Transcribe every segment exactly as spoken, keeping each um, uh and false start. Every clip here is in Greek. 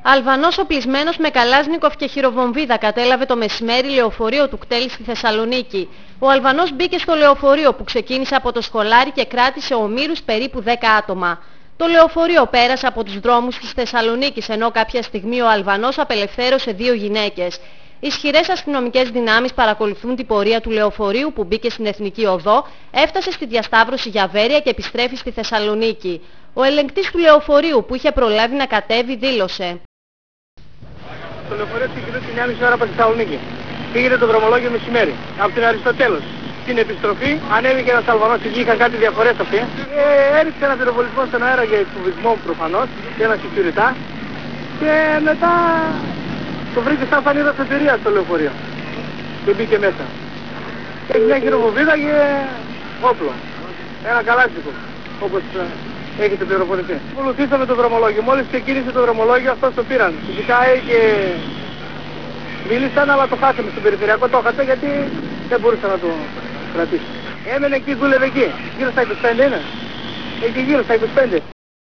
Αλβανός οπλισμένος με καλάζνικοφ και χειροβομβίδα κατέλαβε το μεσημέρι λεωφορείο του κτέλ στη Θεσσαλονίκη. Ο Αλβανός μπήκε στο λεωφορείο που ξεκίνησε από το Σχολάρι και κράτησε ομήρους περίπου δέκα άτομα. Το λεωφορείο πέρασε από τους δρόμους της Θεσσαλονίκης, ενώ κάποια στιγμή ο Αλβανός απελευθέρωσε δύο γυναίκες. Ισχυρές αστυνομικές δυνάμεις παρακολουθούν την πορεία του λεωφορείου που μπήκε στην Εθνική Οδό, έφτασε στη διασταύρωση για Βέρεια και επιστρέφει στη Θεσσαλονίκη. Ο ελεγκτής του λεωφορείου που είχε προλάβει να κατέβει δήλωσε: Το λεωφορείο ξεκινούσε μια μισή ώρα από τη Θεσσαλονίκη. Πήγαινε το δρομολόγιο μεσημέρι. Από την Αριστοτέλους. Στην επιστροφή ανέβηκε ένας Αλβανός, εκεί είχαν κάτι διαφορές αυτοί. Ε, έριξε ένα πυροβολισμό στον αέρα για εκφοβισμό προφανώς, και ένα security. Και μετά το βρήκε σαν φανίδα σωτηρίας στο λεωφορείο. Και μπήκε μέσα. Έχει μια χειροβομβίδα και όπλο. Ένα καλάσικο, όπως έχετε πληροφορηθεί. Ακολουθήσαμε το δρομολόγιο. Μόλις ξεκίνησε το δρομολόγιο, αυτός το πήραν. Φυσικά είχε... μίλησαν, αλλά το χάσαμε στο περιφερειακό. Το χάσα γιατί δεν μπορούσα να το κρατήσω. Έμενε εκεί, δούλευε εκεί. Γύρω στα είκοσι πέντε είναι. Εκεί γύρω στα είκοσι πέντε.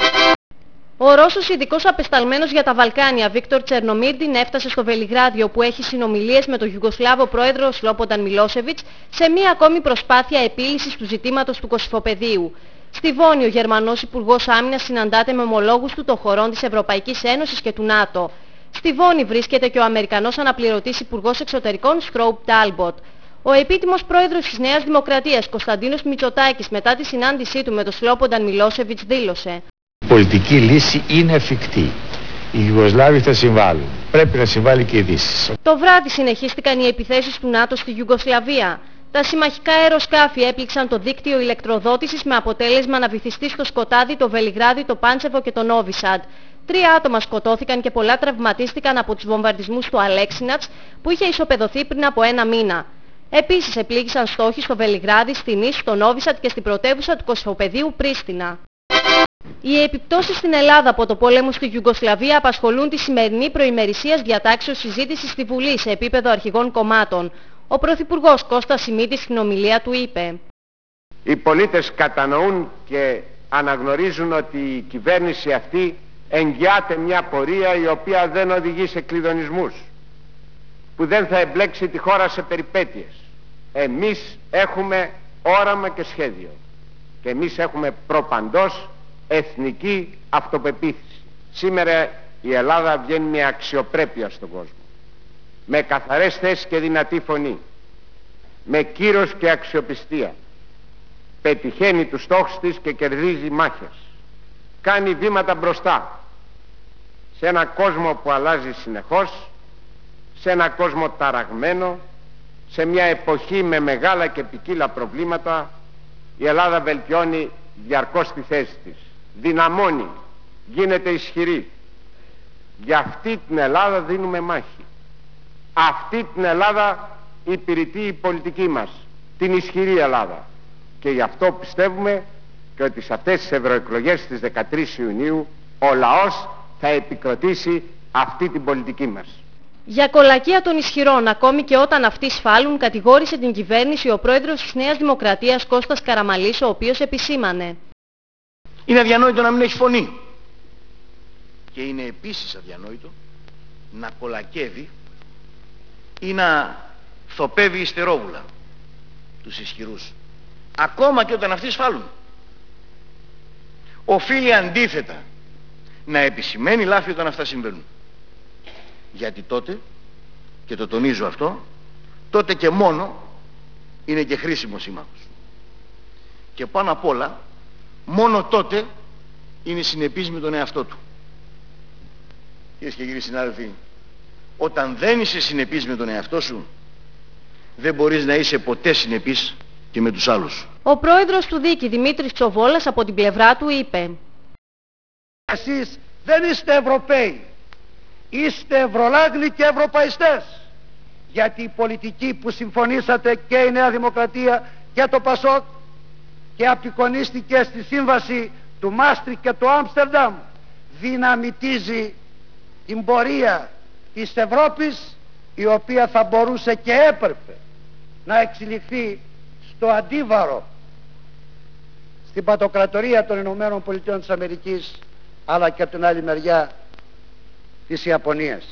Ο Ρώσος ειδικός απεσταλμένος για τα Βαλκάνια, Βίκτορ Τσερνομίρντιν, έφτασε στο Βελιγράδι, όπου έχει συνομιλίες με τον Ιουγκοσλάβο πρόεδρο Σλόπονταν Μιλόσεβιτς σε μία ακόμη προσπάθεια επίλυσης του ζητήματος του Κωσυφοπεδίου. Στη Βόνη, ο Γερμανός Υπουργός Άμυνας συναντάται με ομολόγους του των χωρών της Ευρωπαϊκής Ένωσης και του ΝΑΤΟ. Στη Βόνη βρίσκεται και ο Αμερικανός αναπληρωτής Υπουργός Εξωτερικών Στρόουπ Τάλμποτ. Ο επίτιμος πρόεδρος της Νέας Δημοκρατίας, Κωνσταντίνος Μητσοτάκης, μετά τη συνάντησή του με τον Σλόπονταν Μιλόσεβιτς δήλωσε: Η πολιτική λύση είναι εφικτή. Οι Ιουγκοσλάβοι θα συμβάλλουν. Πρέπει να συμβάλλει και η Δύση. Το βράδυ συνεχίστηκαν οι επιθέσεις του ΝΑΤΟ στη Ιουγκοσλαβία. Τα συμμαχικά αεροσκάφη έπληξαν το δίκτυο ηλεκτροδότησης με αποτέλεσμα να βυθιστεί στο σκοτάδι το Βελιγράδι, το Πάντσεβο και το Νόβι-Σαντ. Τρία άτομα σκοτώθηκαν και πολλά τραυματίστηκαν από τους βομβαρδισμούς του Αλέξινατς που είχε ισοπεδωθεί πριν από ένα μήνα. Επίσης επλήγησαν στόχοι στο Βελιγράδι, στη Νήσ, στο Νόβι-Σαντ και στην πρωτεύουσα του Κωσυφοπεδίου Πρίστινα. Οι επιπτώσεις στην Ελλάδα από το πόλεμο στη Ιουγκοσλαβία απασχολούν τη σημερινή προημερησίας διατάξεως συζήτηση στη Βουλή σε επίπεδο αρχηγών κομμάτων. Ο Πρωθυπουργός Κώστας Σιμίτης στην ομιλία του είπε: Οι πολίτες κατανοούν και αναγνωρίζουν ότι η κυβέρνηση αυτή εγγυάται μια πορεία η οποία δεν οδηγεί σε κλειδονισμούς, που δεν θα εμπλέξει τη χώρα σε περιπέτειες. Εμείς έχουμε όραμα και σχέδιο και εμείς έχουμε προπαντός εθνική αυτοπεποίθηση. Σήμερα η Ελλάδα βγαίνει με αξιοπρέπεια στον κόσμο, με καθαρές θέσεις και δυνατή φωνή, με κύρος και αξιοπιστία. Πετυχαίνει τους στόχους της και κερδίζει μάχες. Κάνει βήματα μπροστά σε ένα κόσμο που αλλάζει συνεχώς, σε ένα κόσμο ταραγμένο, σε μια εποχή με μεγάλα και ποικίλα προβλήματα. Η Ελλάδα βελτιώνει διαρκώς τη θέση της, δυναμώνει, γίνεται ισχυρή. Για αυτή την Ελλάδα δίνουμε μάχη. Αυτή την Ελλάδα υπηρετεί η πολιτική μας, την ισχυρή Ελλάδα. Και γι' αυτό πιστεύουμε και ότι σε αυτές τις ευρωεκλογές στις δεκατρείς Ιουνίου ο λαός θα επικροτήσει αυτή την πολιτική μας. Για κολακία των ισχυρών, ακόμη και όταν αυτοί σφάλουν, κατηγόρησε την κυβέρνηση ο πρόεδρος της Νέας Δημοκρατίας Κώστας Καραμανλής, ο οποίος επισήμανε: Είναι αδιανόητο να μην έχει φωνή. Και είναι επίσης αδιανόητο να κολακεύει ή να θοπεύει υστερόβουλα τους ισχυρούς, ακόμα και όταν αυτοί σφάλουν. Οφείλει αντίθετα να επισημαίνει λάθη όταν αυτά συμβαίνουν. Γιατί τότε, και το τονίζω αυτό, τότε και μόνο είναι και χρήσιμο σύμμαχος. Και πάνω απ' όλα, μόνο τότε είναι συνεπής με τον εαυτό του. Κυρίες και κύριοι συνάδελφοι, όταν δεν είσαι συνεπής με τον εαυτό σου, δεν μπορείς να είσαι ποτέ συνεπής και με τους άλλους. Ο πρόεδρος του Δίκη, Δημήτρης Τσοβόλας, από την πλευρά του είπε: Εσείς δεν είστε Ευρωπαίοι, είστε Ευρωλάγνοι και Ευρωπαϊστές, γιατί η πολιτική που συμφωνήσατε και η Νέα Δημοκρατία και το ΠΑΣΟΚ και απεικονίστηκε στη σύμβαση του Μάστριχτ και του Άμστερνταμ δυναμητίζει την πορεία της Ευρώπης, η οποία θα μπορούσε και έπρεπε να εξελιχθεί στο αντίβαρο, στην πατοκρατορία των Ηνωμένων Πολιτειών της Αμερικής, αλλά και από την άλλη μεριά της Ιαπωνίας.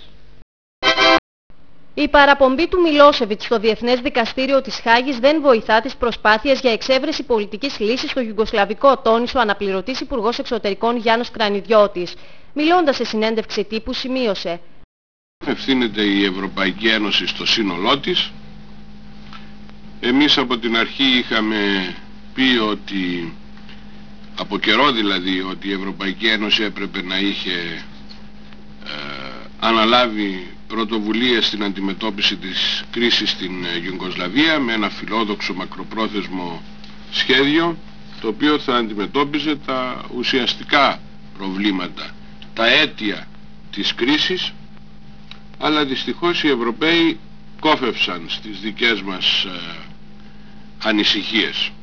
Η παραπομπή του Μιλόσεβιτς στο Διεθνές Δικαστήριο της Χάγης δεν βοηθά τις προσπάθειες για εξέβρεση πολιτικής λύσης στο Ιουγκοσλαβικό, τόνισε ο αναπληρωτής Υπουργός Εξωτερικών Γιάννος Κρανιδιώτης. Μιλώντας σε συνέντευξη τύπου σημείωσε: Ευθύνεται η Ευρωπαϊκή Ένωση στο σύνολό της. Εμείς από την αρχή είχαμε πει ότι, από καιρό δηλαδή, ότι η Ευρωπαϊκή Ένωση έπρεπε να είχε ε, αναλάβει πρωτοβουλίες στην αντιμετώπιση της κρίσης στην Ιουγκοσλαβία με ένα φιλόδοξο μακροπρόθεσμο σχέδιο, το οποίο θα αντιμετώπιζε τα ουσιαστικά προβλήματα, τα αίτια της κρίσης, αλλά δυστυχώς οι Ευρωπαίοι κόφευσαν στις δικές μας ε, ανησυχίες.